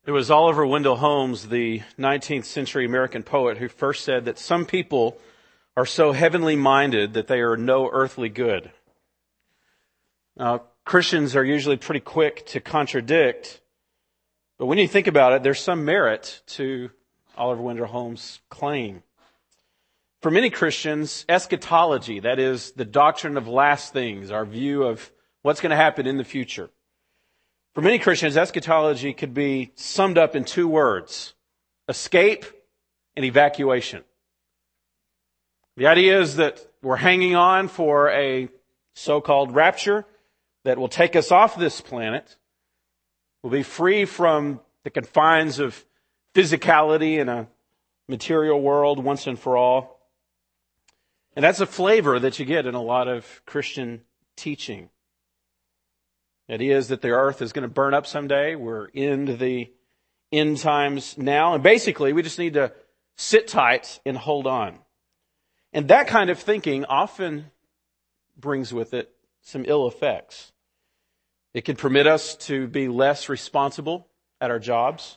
It was Oliver Wendell Holmes, the 19th century American poet, who first said that some people are so heavenly minded that they are no earthly good. Now, Christians are usually pretty quick to contradict, but when you think about it, there's some merit to Oliver Wendell Holmes' claim. For many Christians, eschatology, that is, the doctrine of last things, our view of what's going to happen in the future. For many Christians, eschatology could be summed up in two words: escape and evacuation. The idea is that we're hanging on for a so-called rapture that will take us off this planet. We'll be free from the confines of physicality in a material world once and for all. And that's a flavor that you get in a lot of Christian teaching. The idea is that the earth is going to burn up someday. We're in the end times now. And basically, we just need to sit tight and hold on. And that kind of thinking often brings with it some ill effects. It can permit us to be less responsible at our jobs.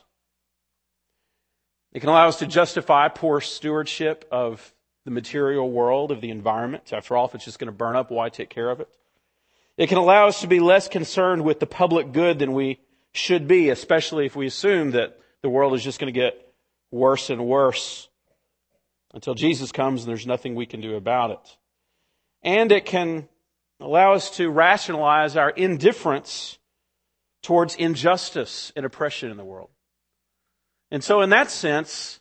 It can allow us to justify poor stewardship of the material world, of the environment. After all, if it's just going to burn up, why take care of it? It can allow us to be less concerned with the public good than we should be, especially if we assume that the world is just going to get worse and worse until Jesus comes and there's nothing we can do about it. And it can allow us to rationalize our indifference towards injustice and oppression in the world. And so in that sense,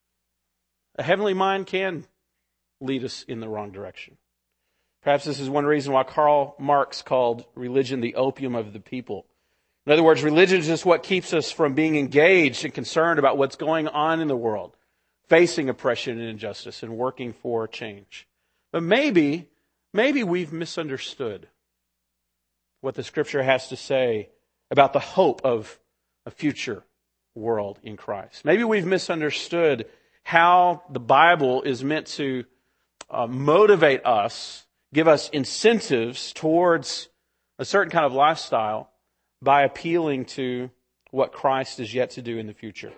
a heavenly mind can lead us in the wrong direction. Perhaps this is one reason why Karl Marx called religion the opium of the people. In other words, religion is just what keeps us from being engaged and concerned about what's going on in the world, facing oppression and injustice and working for change. But maybe we've misunderstood what the Scripture has to say about the hope of a future world in Christ. Maybe we've misunderstood how the Bible is meant to motivate us, give us incentives towards a certain kind of lifestyle by appealing to what Christ is yet to do in the future.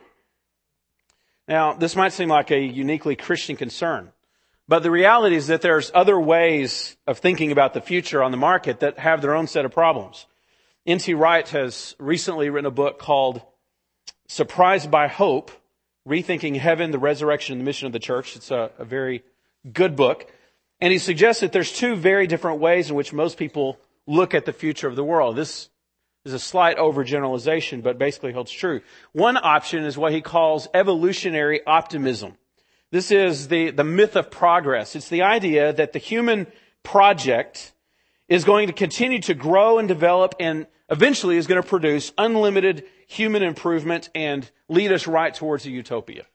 Now, this might seem like a uniquely Christian concern, but the reality is that there's other ways of thinking about the future on the market that have their own set of problems. N.T. Wright has recently written a book called Surprised by Hope, Rethinking Heaven, the Resurrection, and the Mission of the Church. It's a very good book. And he suggests that there's two very different ways in which most people look at the future of the world. This is a slight overgeneralization, but basically holds true. One option is what he calls evolutionary optimism. This is the myth of progress. It's the idea that the human project is going to continue to grow and develop and eventually is going to produce unlimited human improvement and lead us right towards a utopia.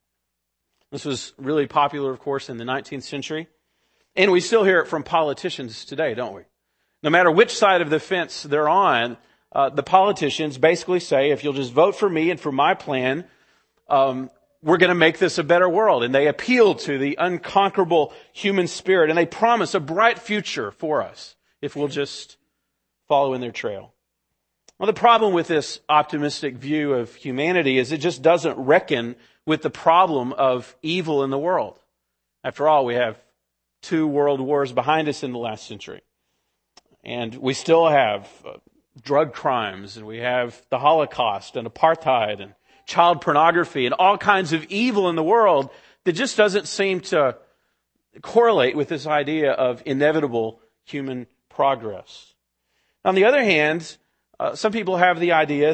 This was really popular, of course, in the 19th century. And we still hear it from politicians today, don't we? No matter which side of the fence they're on, the politicians basically say, if you'll just vote for me and for my plan, we're going to make this a better world. And they appeal to the unconquerable human spirit, and they promise a bright future for us if we'll just follow in their trail. Well, the problem with this optimistic view of humanity is it just doesn't reckon with the problem of evil in the world. After all, we have 2 world wars behind us in the last century. And we still have drug crimes, and we have the Holocaust and apartheid and child pornography and all kinds of evil in the world that just doesn't seem to correlate with this idea of inevitable human progress. On the other hand, some people have the idea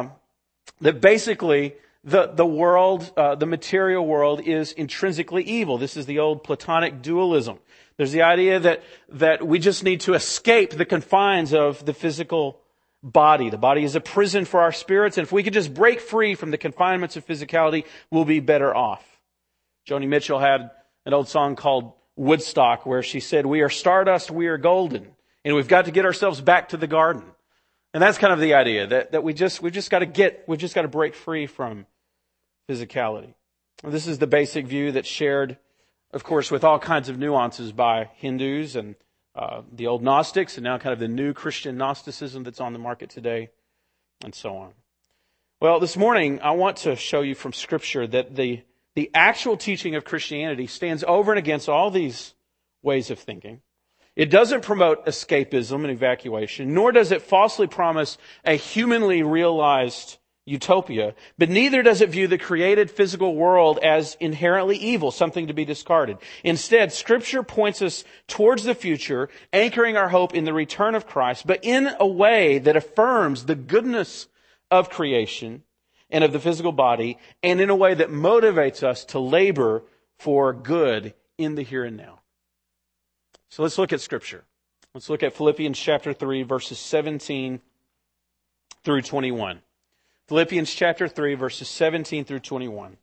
that basically the world, the material world, is intrinsically evil. This is the old Platonic dualism. There's the idea that we just need to escape the confines of the physical body. The body is a prison for our spirits, and if we could just break free from the confinements of physicality, we'll be better off. Joni Mitchell had an old song called Woodstock, where she said, "We are stardust, we are golden, and we've got to get ourselves back to the garden." And that's kind of the idea that we've just got to break free from physicality. This is the basic view that's shared, of course, with all kinds of nuances by Hindus and the old Gnostics, and now kind of the new Christian Gnosticism that's on the market today, and so on. Well, this morning I want to show you from Scripture that the actual teaching of Christianity stands over and against all these ways of thinking. It doesn't promote escapism and evacuation, nor does it falsely promise a humanly realized utopia, but neither does it view the created physical world as inherently evil, something to be discarded. Instead, Scripture points us towards the future, anchoring our hope in the return of Christ, but in a way that affirms the goodness of creation and of the physical body, and in a way that motivates us to labor for good in the here and now. So let's look at Scripture. Let's look at Philippians chapter 3, verses 17 through 21. Philippians chapter 3, verses 17 through 21.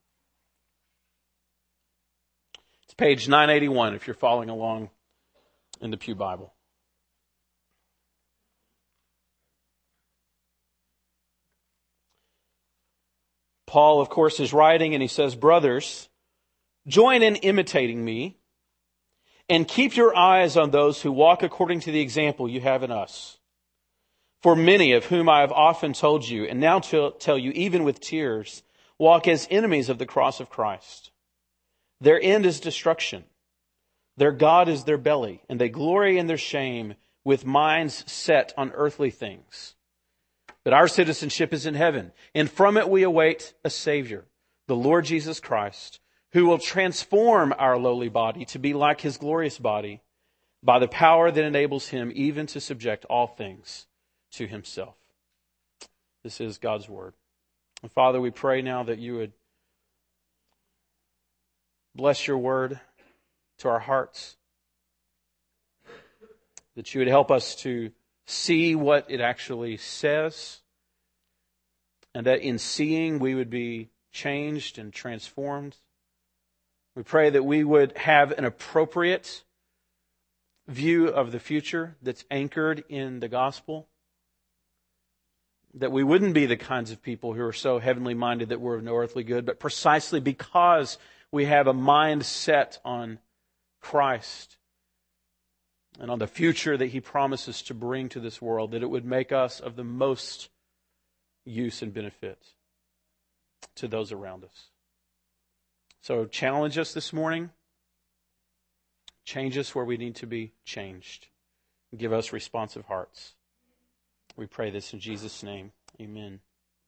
It's page 981 if you're following along in the Pew Bible. Paul, of course, is writing and he says, "Brothers, join in imitating me and keep your eyes on those who walk according to the example you have in us. For many of whom I have often told you, and now tell you even with tears, walk as enemies of the cross of Christ. Their end is destruction. Their God is their belly, and they glory in their shame with minds set on earthly things. But our citizenship is in heaven, and from it we await a Savior, the Lord Jesus Christ, who will transform our lowly body to be like His glorious body by the power that enables Him even to subject all things to Himself." This is God's Word. And Father, we pray now that you would bless your Word to our hearts, that you would help us to see what it actually says, and that in seeing we would be changed and transformed. We pray that we would have an appropriate view of the future that's anchored in the gospel, that we wouldn't be the kinds of people who are so heavenly minded that we're of no earthly good, but precisely because we have a mind set on Christ and on the future that He promises to bring to this world, that it would make us of the most use and benefit to those around us. So challenge us this morning. Change us where we need to be changed. Give us responsive hearts. We pray this in Jesus' name. Amen.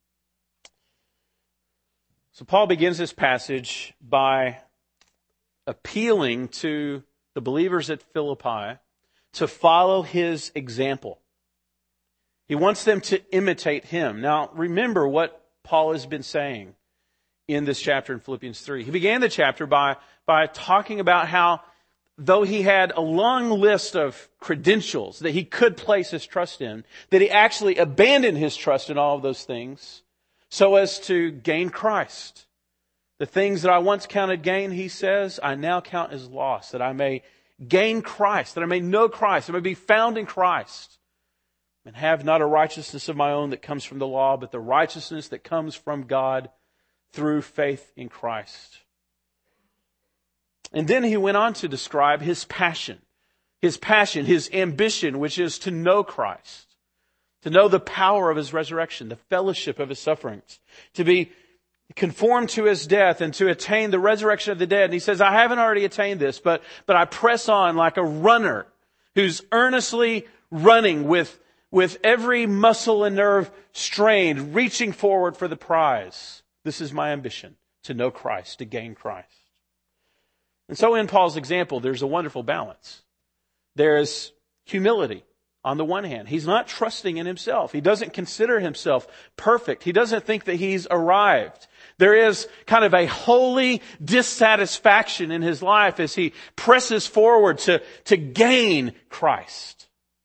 So Paul begins this passage by appealing to the believers at Philippi to follow his example. He wants them to imitate him. Now, remember what Paul has been saying in this chapter in Philippians 3. He began the chapter by talking about how, though he had a long list of credentials that he could place his trust in, that he actually abandoned his trust in all of those things so as to gain Christ. The things that I once counted gain, he says, I now count as loss, that I may gain Christ, that I may know Christ, that I may be found in Christ, and have not a righteousness of my own that comes from the law, but the righteousness that comes from God through faith in Christ. And then he went on to describe his passion, his ambition, which is to know Christ, to know the power of His resurrection, the fellowship of His sufferings, to be conformed to His death and to attain the resurrection of the dead. And he says, I haven't already attained this, but I press on like a runner who's earnestly running with every muscle and nerve strained, reaching forward for the prize. This is my ambition, to know Christ, to gain Christ. And so in Paul's example, there's a wonderful balance. There's humility on the one hand. He's not trusting in himself. He doesn't consider himself perfect. He doesn't think that he's arrived. There is kind of a holy dissatisfaction in his life as he presses forward to gain Christ.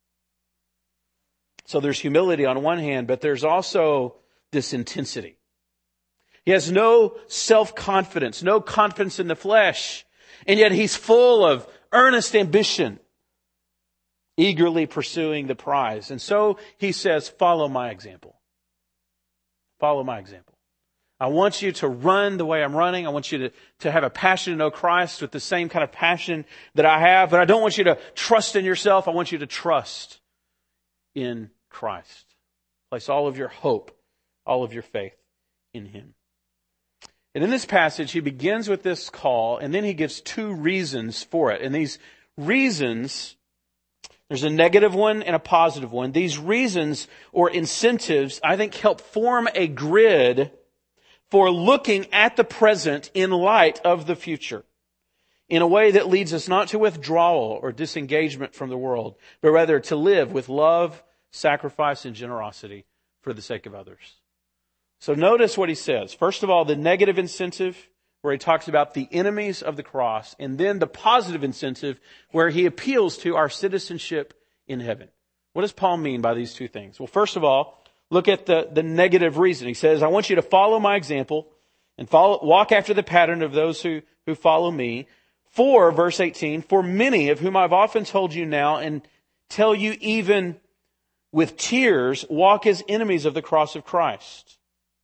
So there's humility on one hand, but there's also this intensity. He has no self-confidence, no confidence in the flesh, and yet he's full of earnest ambition, eagerly pursuing the prize. And so he says, follow my example. Follow my example. I want you to run the way I'm running. I want you to have a passion to know Christ with the same kind of passion that I have. But I don't want you to trust in yourself. I want you to trust in Christ. Place all of your hope all of your faith in Him. And in this passage, he begins with this call, and then he gives two reasons for it. And these reasons, there's a negative one and a positive one. These reasons or incentives, I think, help form a grid for looking at the present in light of the future, in a way that leads us not to withdrawal or disengagement from the world, but rather to live with love, sacrifice, and generosity for the sake of others. So notice what he says. First of all, the negative incentive, where he talks about the enemies of the cross, and then the positive incentive, where he appeals to our citizenship in heaven. What does Paul mean by these two things? Well, first of all, look at the negative reason. He says, I want you to follow my example and walk after the pattern of those who follow me. For, verse 18, for many of whom I've often told you now and tell you even with tears, walk as enemies of the cross of Christ.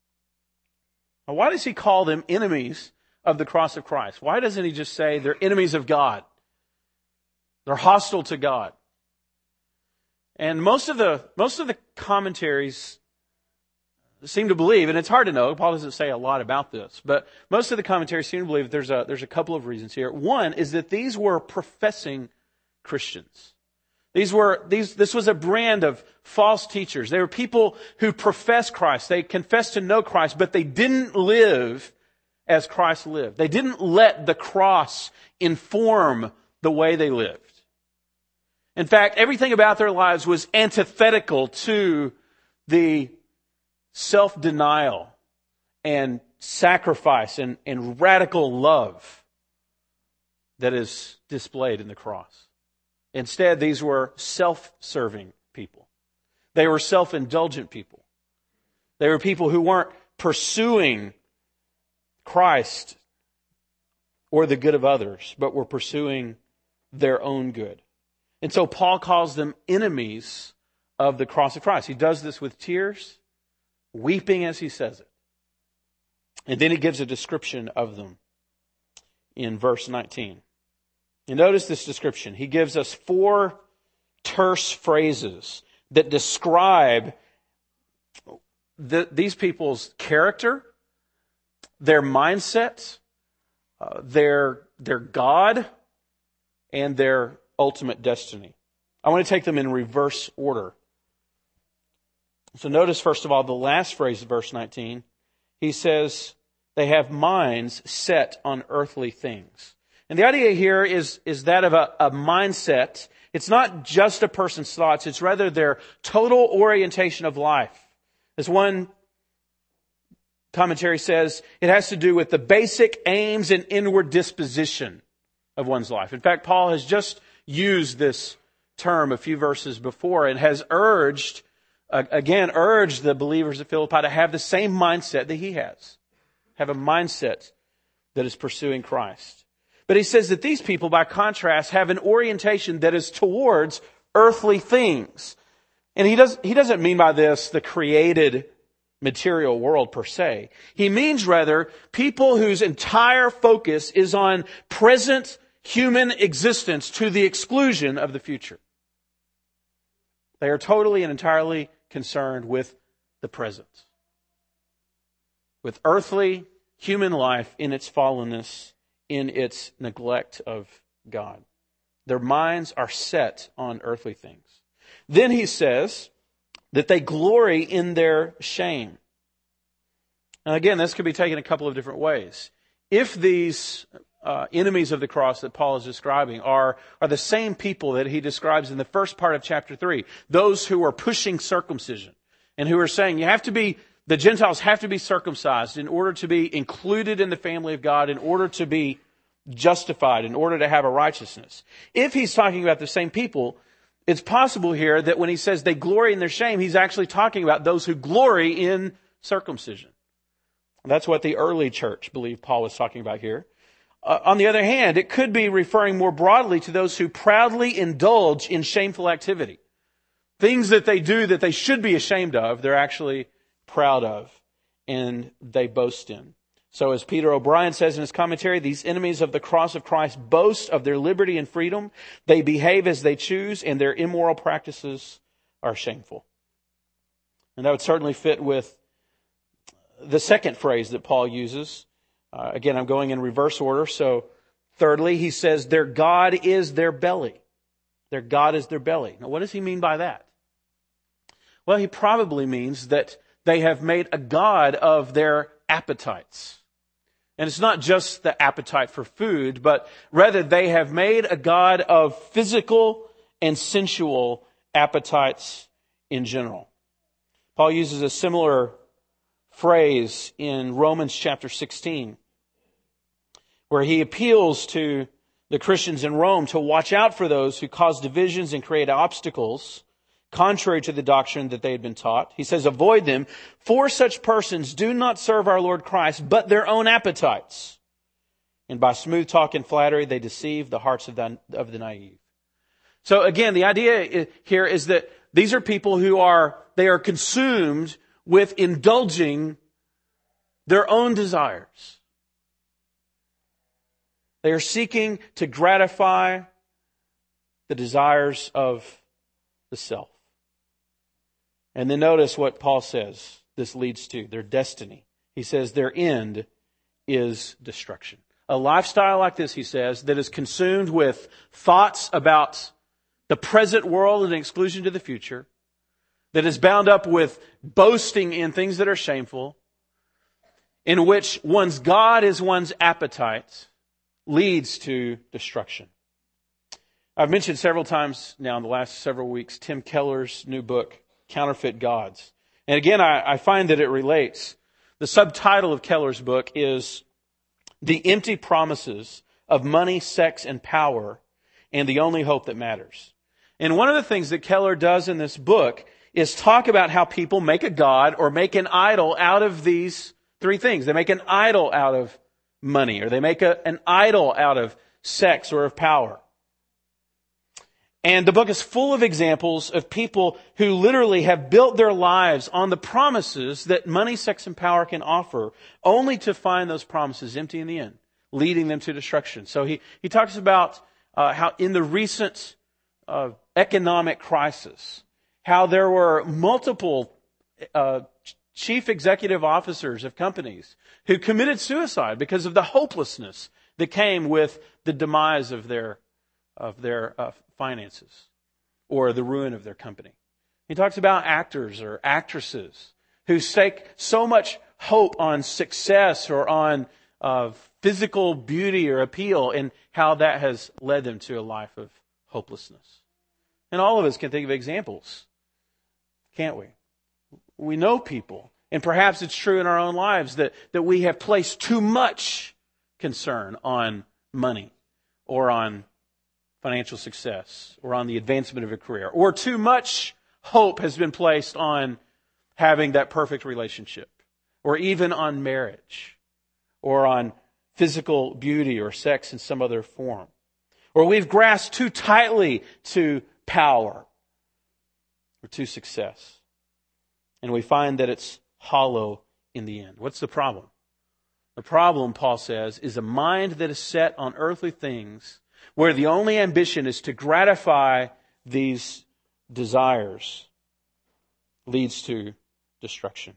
Now, why does he call them enemies of the cross of Christ? Why doesn't he just say they're enemies of God? They're hostile to God. And most of the commentaries seem to believe, and it's hard to know, Paul doesn't say a lot about this, but most of the commentaries seem to believe that there's a couple of reasons here. One is that these were professing Christians. This was a brand of false teachers. They were people who professed Christ. They confessed to know Christ, but they didn't live as Christ lived. They didn't let the cross inform the way they lived. In fact, everything about their lives was antithetical to the self-denial and sacrifice and radical love that is displayed in the cross. Instead, these were self-serving people. They were self-indulgent people. They were people who weren't pursuing Christ or the good of others, but were pursuing their own good. And so Paul calls them enemies of the cross of Christ. He does this with tears, weeping as he says it. And then he gives a description of them in verse 19. You notice this description. He gives us 4 terse phrases that describe these people's character, their mindset, their God, and their ultimate destiny. I want to take them in reverse order. So notice, first of all, the last phrase of verse 19. He says, they have minds set on earthly things. And the idea here is that of a mindset. It's not just a person's thoughts. It's rather their total orientation of life. As one commentary says, it has to do with the basic aims and inward disposition of one's life. In fact, Paul has just used this term a few verses before and has urged the believers at Philippi to have the same mindset that he has. Have a mindset that is pursuing Christ. But he says that these people, by contrast, have an orientation that is towards earthly things. And he doesn't mean by this the created material world per se. He means rather people whose entire focus is on present human existence to the exclusion of the future. They are totally and entirely concerned with the present. With earthly human life in its fallenness, in its neglect of God. Their minds are set on earthly things. Then he says that they glory in their shame. And again, this could be taken a couple of different ways. If these enemies of the cross that Paul is describing are the same people that he describes in the first part of chapter 3, those who are pushing circumcision and who are saying the Gentiles have to be circumcised in order to be included in the family of God, in order to be justified, in order to have a righteousness. If he's talking about the same people, it's possible here that when he says they glory in their shame, he's actually talking about those who glory in circumcision. That's what the early church believed Paul was talking about here. On the other hand, it could be referring more broadly to those who proudly indulge in shameful activity. Things that they do that they should be ashamed of, they're actually proud of, and they boast in. So as Peter O'Brien says in his commentary, these enemies of the cross of Christ boast of their liberty and freedom. They behave as they choose, and their immoral practices are shameful. And that would certainly fit with the second phrase that Paul uses. Again, I'm going in reverse order. So thirdly, he says, their God is their belly. Their God is their belly. Now, what does he mean by that? Well, he probably means that they have made a god of their appetites. And it's not just the appetite for food, but rather they have made a god of physical and sensual appetites in general. Paul uses a similar phrase in Romans chapter 16, where he appeals to the Christians in Rome to watch out for those who cause divisions and create obstacles contrary to the doctrine that they had been taught. He says, avoid them, for such persons do not serve our Lord Christ, but their own appetites. And by smooth talk and flattery, they deceive the hearts of the naive. So again, the idea here is that these are people who are consumed with indulging their own desires. They are seeking to gratify the desires of the self. And then notice what Paul says this leads to, their destiny. He says their end is destruction. A lifestyle like this, he says, that is consumed with thoughts about the present world and exclusion to the future, that is bound up with boasting in things that are shameful, in which one's God is one's appetite, leads to destruction. I've mentioned several times now in the last several weeks Tim Keller's new book, Counterfeit Gods. And again, I find that it relates. The subtitle of Keller's book is The Empty Promises of Money, Sex, and Power, and the Only Hope That Matters. And one of the things that Keller does in this book is talk about how people make a god or make an idol out of these three things. They make an idol out of money, or they make an idol out of sex or of power. And the book is full of examples of people who literally have built their lives on the promises that money, sex, and power can offer, only to find those promises empty in the end, leading them to destruction. So he talks about how in the recent economic crisis, how there were multiple chief executive officers of companies who committed suicide because of the hopelessness that came with the demise of their finances or the ruin of their company. He talks about actors or actresses who stake so much hope on success or on physical beauty or appeal, and how that has led them to a life of hopelessness. And all of us can think of examples, can't we? We know people, and perhaps it's true in our own lives that we have placed too much concern on money or on financial success or on the advancement of a career, or too much hope has been placed on having that perfect relationship, or even on marriage, or on physical beauty or sex in some other form. Or we've grasped too tightly to power or to success. And we find that it's hollow in the end. What's the problem? The problem, Paul says, is a mind that is set on earthly things, where the only ambition is to gratify these desires, leads to destruction.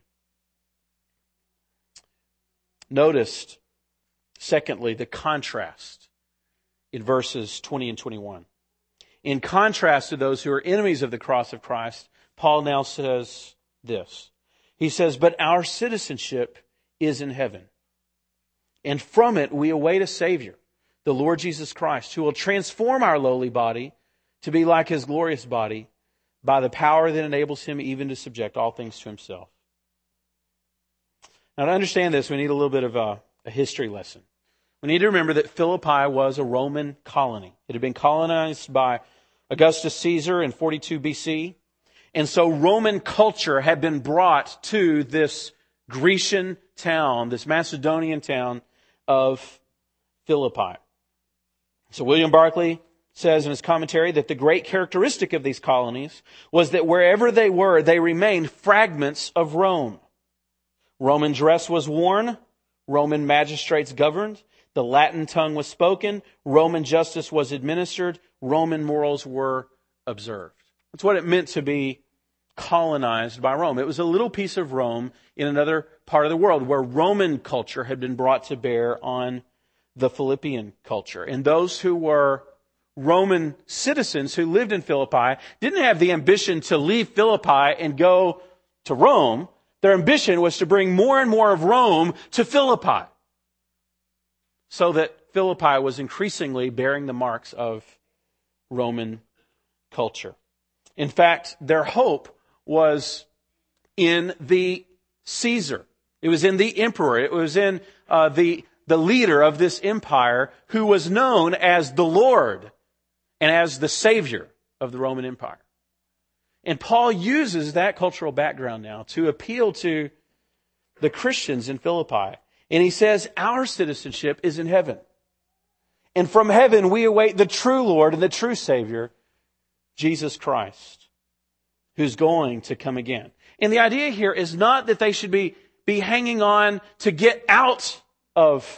Notice, secondly, the contrast in verses 20 and 21. In contrast to those who are enemies of the cross of Christ, Paul now says this. He says, but our citizenship is in heaven, and from it we await a Savior, the Lord Jesus Christ, who will transform our lowly body to be like His glorious body by the power that enables Him even to subject all things to Himself. Now, to understand this, we need a little bit of a history lesson. We need to remember that Philippi was a Roman colony. It had been colonized by Augustus Caesar in 42 BC. And so Roman culture had been brought to this Grecian town, this Macedonian town of Philippi. So William Barclay says in his commentary that the great characteristic of these colonies was that wherever they were, they remained fragments of Rome. Roman dress was worn, Roman magistrates governed, the Latin tongue was spoken, Roman justice was administered, Roman morals were observed. That's what it meant to be colonized by Rome. It was a little piece of Rome in another part of the world where Roman culture had been brought to bear on the Philippian culture. And those who were Roman citizens who lived in Philippi didn't have the ambition to leave Philippi and go to Rome. Their ambition was to bring more and more of Rome to Philippi, so that Philippi was increasingly bearing the marks of Roman culture. In fact, their hope was in the Caesar. It was in the emperor. It was in the leader of this empire, who was known as the Lord and as the Savior of the Roman Empire. And Paul uses that cultural background now to appeal to the Christians in Philippi. And he says, our citizenship is in heaven. And from heaven we await the true Lord and the true Savior, Jesus Christ, who's going to come again. And the idea here is not that they should be hanging on to get out of,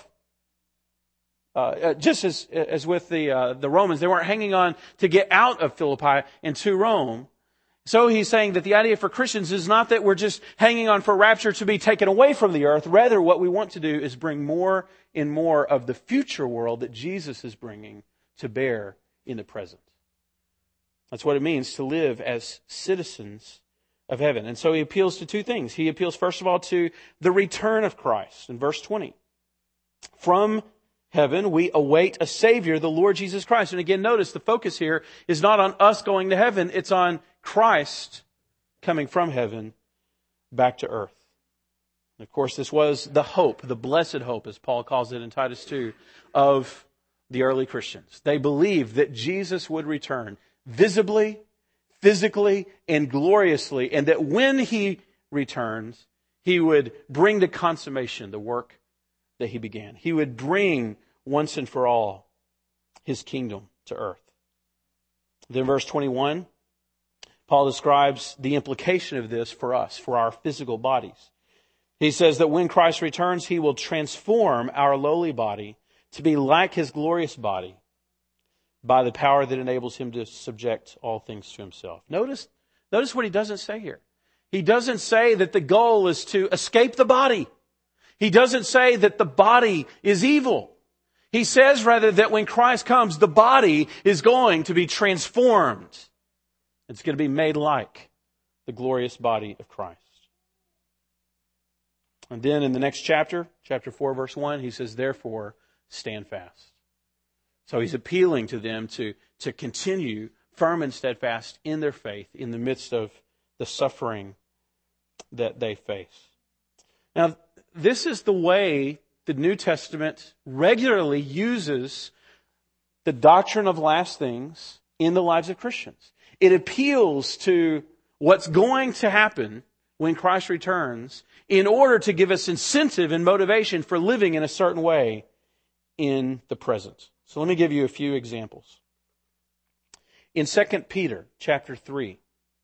just as with the Romans, they weren't hanging on to get out of Philippi and to Rome. So he's saying that the idea for Christians is not that we're just hanging on for rapture to be taken away from the earth. Rather, what we want to do is bring more and more of the future world that Jesus is bringing to bear in the present. That's what it means to live as citizens of heaven. And so he appeals to two things. He appeals, first of all, to the return of Christ in verse 20. From heaven, we await a Savior, the Lord Jesus Christ. And again, notice the focus here is not on us going to heaven. It's on Christ coming from heaven back to earth. And of course, this was the hope, the blessed hope, as Paul calls it in Titus 2, of the early Christians. They believed that Jesus would return visibly, physically, and gloriously, and that when he returns, he would bring to consummation the work that he began. He would bring once and for all his kingdom to earth. Then verse 21, Paul describes the implication of this for us, for our physical bodies. He says that when Christ returns, he will transform our lowly body to be like his glorious body by the power that enables him to subject all things to himself. Notice what he doesn't say here. He doesn't say that the goal is to escape the body. He doesn't say that the body is evil. He says rather that when Christ comes, the body is going to be transformed. It's going to be made like the glorious body of Christ. And then in the next chapter, chapter 4, verse 1, he says, therefore, stand fast. So he's appealing to them to continue firm and steadfast in their faith in the midst of the suffering that they face. Now, this is the way the New Testament regularly uses the doctrine of last things in the lives of Christians. It appeals to what's going to happen when Christ returns in order to give us incentive and motivation for living in a certain way in the present. So let me give you a few examples. In 2 Peter chapter 3,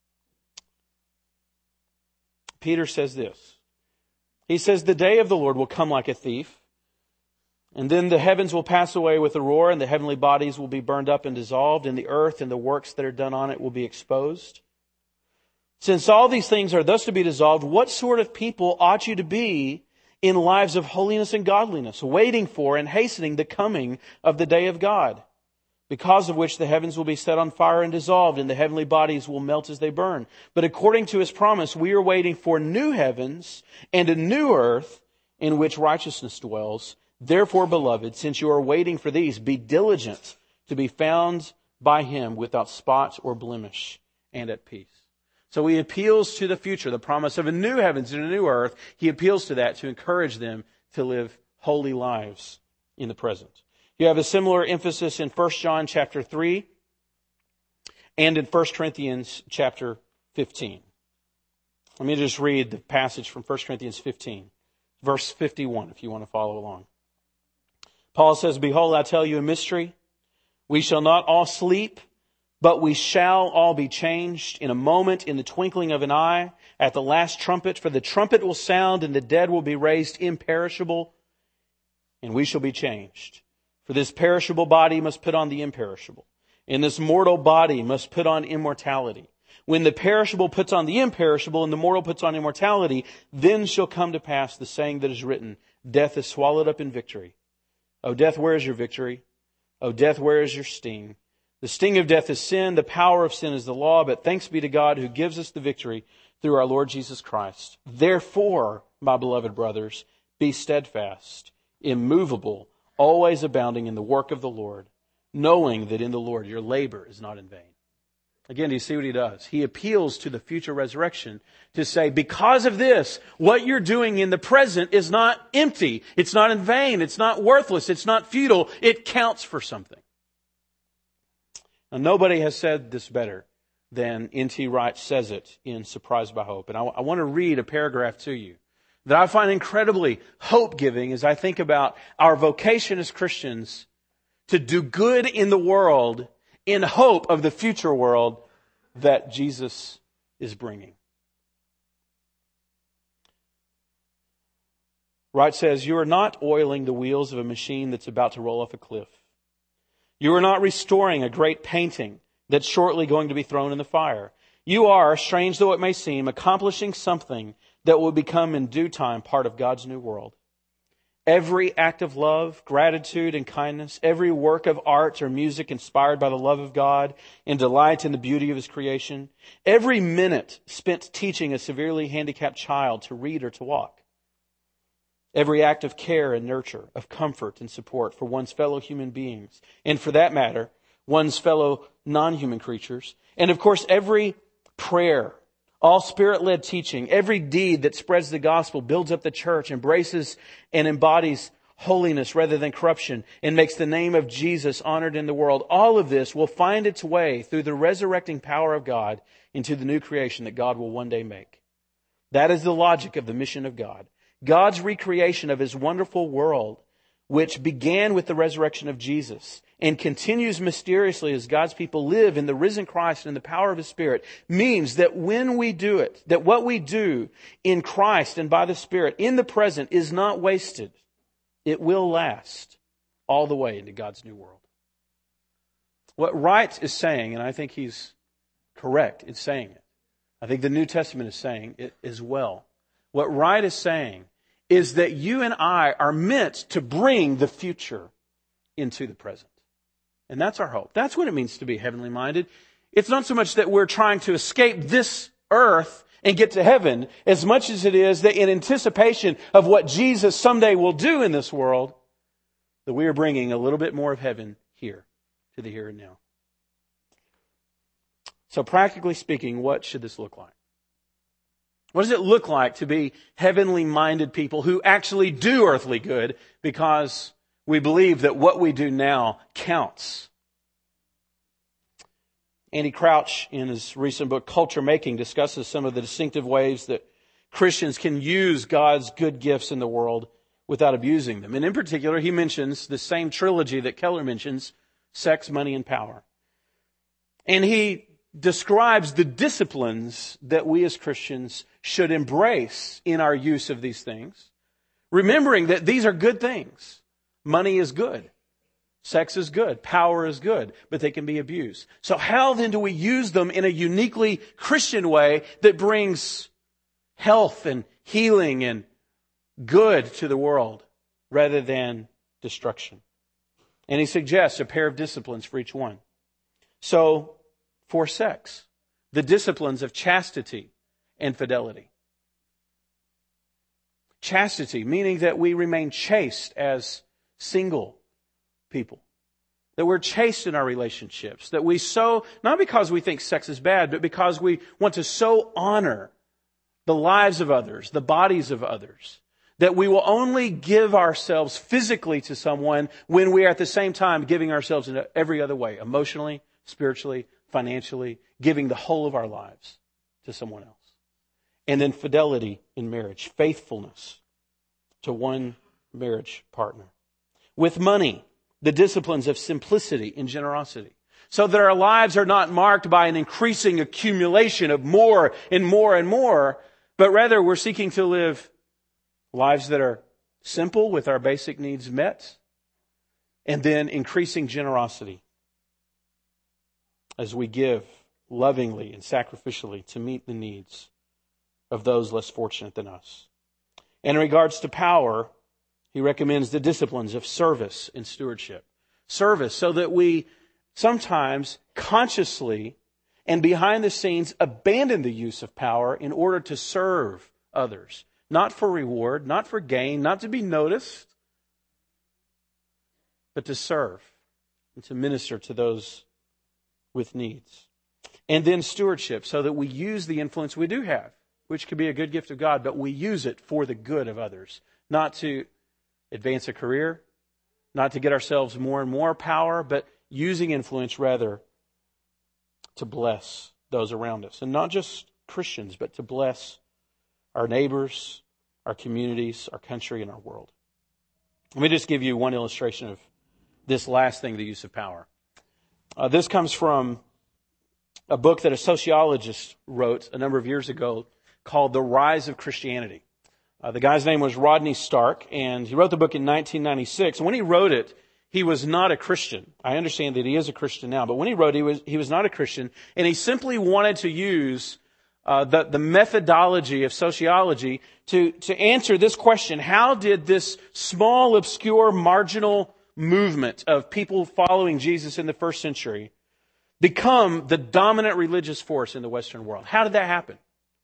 Peter says this. He says, the day of the Lord will come like a thief, and then the heavens will pass away with a roar, and the heavenly bodies will be burned up and dissolved, and the earth and the works that are done on it will be exposed. Since all these things are thus to be dissolved, what sort of people ought you to be in lives of holiness and godliness, waiting for and hastening the coming of the day of God, because of which the heavens will be set on fire and dissolved, and the heavenly bodies will melt as they burn. But according to his promise, we are waiting for new heavens and a new earth in which righteousness dwells. Therefore, beloved, since you are waiting for these, be diligent to be found by him without spot or blemish and at peace. So he appeals to the future, the promise of a new heavens and a new earth. He appeals to that to encourage them to live holy lives in the present. You have a similar emphasis in 1 John chapter 3 and in 1 Corinthians chapter 15. Let me just read the passage from 1 Corinthians 15, verse 51, if you want to follow along. Paul says, behold, I tell you a mystery. We shall not all sleep, but we shall all be changed in a moment, in the twinkling of an eye, at the last trumpet. For the trumpet will sound, and the dead will be raised imperishable, and we shall be changed. For this perishable body must put on the imperishable, and this mortal body must put on immortality. When the perishable puts on the imperishable and the mortal puts on immortality, then shall come to pass the saying that is written, death is swallowed up in victory. O death, where is your victory? O death, where is your sting? The sting of death is sin, the power of sin is the law, but thanks be to God who gives us the victory through our Lord Jesus Christ. Therefore, my beloved brothers, be steadfast, immovable, always abounding in the work of the Lord, knowing that in the Lord your labor is not in vain. Again, do you see what he does? He appeals to the future resurrection to say, because of this, what you're doing in the present is not empty. It's not in vain. It's not worthless. It's not futile. It counts for something. Now, nobody has said this better than N.T. Wright says it in Surprised by Hope. And I want to read a paragraph to you that I find incredibly hope-giving as I think about our vocation as Christians to do good in the world in hope of the future world that Jesus is bringing. Wright says, you are not oiling the wheels of a machine that's about to roll off a cliff. You are not restoring a great painting that's shortly going to be thrown in the fire. You are, strange though it may seem, accomplishing something that will become in due time part of God's new world. Every act of love, gratitude, and kindness, every work of art or music inspired by the love of God and delight in the beauty of His creation, every minute spent teaching a severely handicapped child to read or to walk, every act of care and nurture, of comfort and support for one's fellow human beings, and for that matter, one's fellow non-human creatures, and of course every prayer, all Spirit-led teaching, every deed that spreads the gospel, builds up the church, embraces and embodies holiness rather than corruption, and makes the name of Jesus honored in the world. All of this will find its way through the resurrecting power of God into the new creation that God will one day make. That is the logic of the mission of God. God's recreation of His wonderful world, which began with the resurrection of Jesus and continues mysteriously as God's people live in the risen Christ and the power of His Spirit, means that when we do it, that what we do in Christ and by the Spirit in the present is not wasted. It will last all the way into God's new world. What Wright is saying, and I think he's correct in saying it, I think the New Testament is saying it as well. What Wright is saying is that you and I are meant to bring the future into the present. And that's our hope. That's what it means to be heavenly minded. It's not so much that we're trying to escape this earth and get to heaven, as much as it is that in anticipation of what Jesus someday will do in this world, that we are bringing a little bit more of heaven here, to the here and now. So practically speaking, what should this look like? What does it look like to be heavenly minded people who actually do earthly good because we believe that what we do now counts? Andy Crouch, in his recent book, Culture Making, discusses some of the distinctive ways that Christians can use God's good gifts in the world without abusing them. And in particular, he mentions the same trilogy that Keller mentions, sex, money, and power. And he describes the disciplines that we as Christians should embrace in our use of these things, remembering that these are good things. Money is good. Sex is good. Power is good, but they can be abused. So how then do we use them in a uniquely Christian way that brings health and healing and good to the world rather than destruction? And he suggests a pair of disciplines for each one. So, for sex, the disciplines of chastity and fidelity. Chastity, meaning that we remain chaste as single people. That we're chaste in our relationships. That we so, not because we think sex is bad, but because we want to so honor the lives of others, the bodies of others, that we will only give ourselves physically to someone when we are at the same time giving ourselves in every other way, emotionally, spiritually, financially, giving the whole of our lives to someone else. And then fidelity in marriage, faithfulness to one marriage partner. With money, the disciplines of simplicity and generosity, so that our lives are not marked by an increasing accumulation of more and more and more, but rather we're seeking to live lives that are simple with our basic needs met, and then increasing generosity as we give lovingly and sacrificially to meet the needs of those less fortunate than us. And in regards to power, he recommends the disciplines of service and stewardship. Service, so that we sometimes consciously and behind the scenes abandon the use of power in order to serve others. Not for reward, not for gain, not to be noticed, but to serve and to minister to those with needs. And then stewardship, so that we use the influence we do have, which could be a good gift of God, but we use it for the good of others. Not to advance a career, not to get ourselves more and more power, but using influence rather to bless those around us. And not just Christians, but to bless our neighbors, our communities, our country, and our world. Let me just give you one illustration of this last thing, the use of power. This comes from a book that a sociologist wrote a number of years ago called The Rise of Christianity. The guy's name was Rodney Stark, and he wrote the book in 1996. And when he wrote it, he was not a Christian. I understand that he is a Christian now, but when he wrote it, he was not a Christian, and he simply wanted to use the methodology of sociology to answer this question: how did this small, obscure, marginal movement of people following Jesus in the first century become the dominant religious force in the Western world? How did that happen?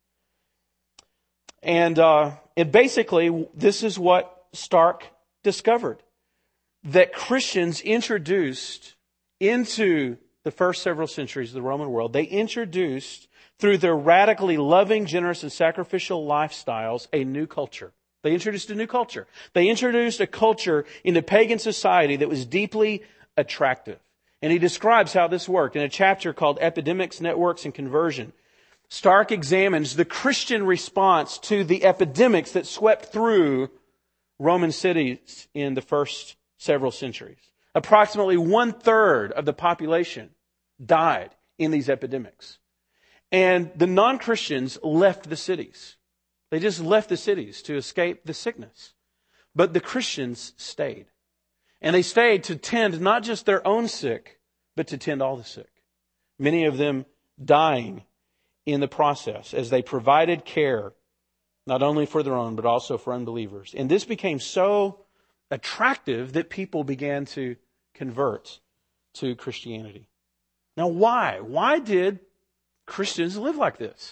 And basically, this is what Stark discovered: that Christians introduced into the first several centuries of the Roman world, they introduced, through their radically loving, generous, and sacrificial lifestyles, a new culture. They introduced a new culture. They introduced a culture into pagan society that was deeply attractive. And he describes how this worked in a chapter called Epidemics, Networks, and Conversion. Stark examines the Christian response to the epidemics that swept through Roman cities in the first several centuries. Approximately 1/3 of the population died in these epidemics. And the non-Christians left the cities. They just left the cities to escape the sickness. But the Christians stayed. And they stayed to tend not just their own sick, but to tend all the sick. Many of them dying in the process as they provided care, not only for their own, but also for unbelievers. And this became so attractive that people began to convert to Christianity. Now, why? Why did Christians live like this?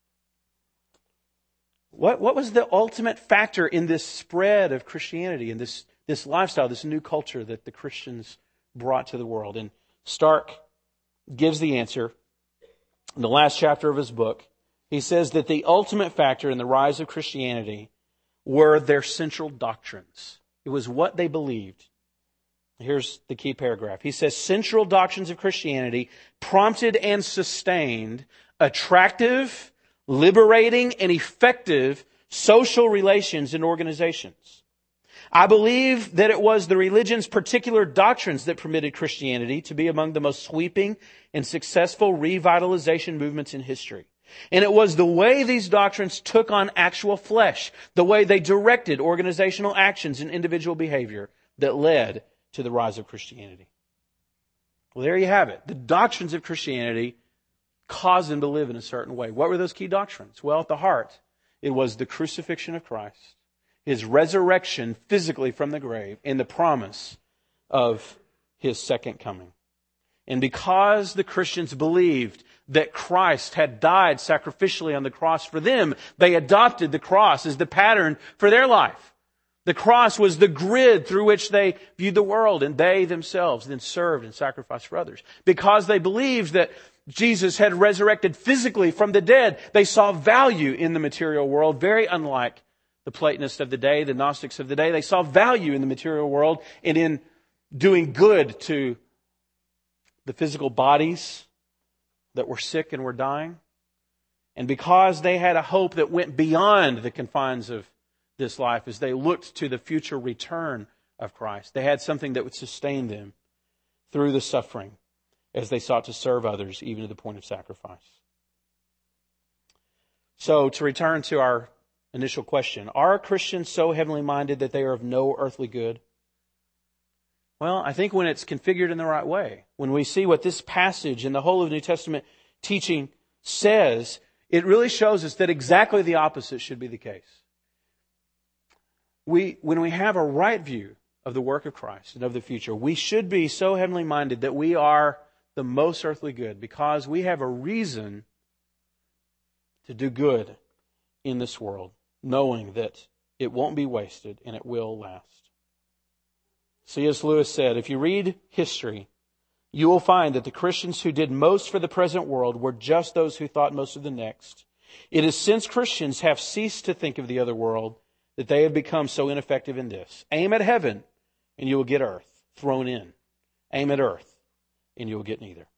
What was the ultimate factor in this spread of Christianity and this lifestyle, this new culture that the Christians brought to the world? And Stark gives the answer in the last chapter of his book. He says that the ultimate factor in the rise of Christianity were their central doctrines. It was what they believed. Here's the key paragraph. He says, central doctrines of Christianity prompted and sustained attractive, liberating, and effective social relations and organizations. I believe that it was the religion's particular doctrines that permitted Christianity to be among the most sweeping and successful revitalization movements in history. And it was the way these doctrines took on actual flesh, the way they directed organizational actions and individual behavior, that led to the rise of Christianity. Well, there you have it. The doctrines of Christianity caused them to live in a certain way. What were those key doctrines? Well, at the heart, it was the crucifixion of Christ, His resurrection physically from the grave, and the promise of His second coming. And because the Christians believed that Christ had died sacrificially on the cross for them, they adopted the cross as the pattern for their life. The cross was the grid through which they viewed the world, and they themselves then served and sacrificed for others. Because they believed that Jesus had resurrected physically from the dead, they saw value in the material world, very unlike the Platonists of the day, the Gnostics of the day. They saw value in the material world and in doing good to the physical bodies that were sick and were dying. And because they had a hope that went beyond the confines of this life, as they looked to the future return of Christ, they had something that would sustain them through the suffering as they sought to serve others, even to the point of sacrifice. So, to return to our initial question, are Christians so heavenly minded that they are of no earthly good? Well, I think when it's configured in the right way, when we see what this passage and the whole of the New Testament teaching says, it really shows us that exactly the opposite should be the case. When we have a right view of the work of Christ and of the future, we should be so heavenly minded that we are the most earthly good because we have a reason to do good in this world, knowing that it won't be wasted and it will last. C.S. Lewis said, if you read history, you will find that the Christians who did most for the present world were just those who thought most of the next. It is since Christians have ceased to think of the other world that they have become so ineffective in this. Aim at heaven and you will get earth thrown in. Aim at earth and you will get neither.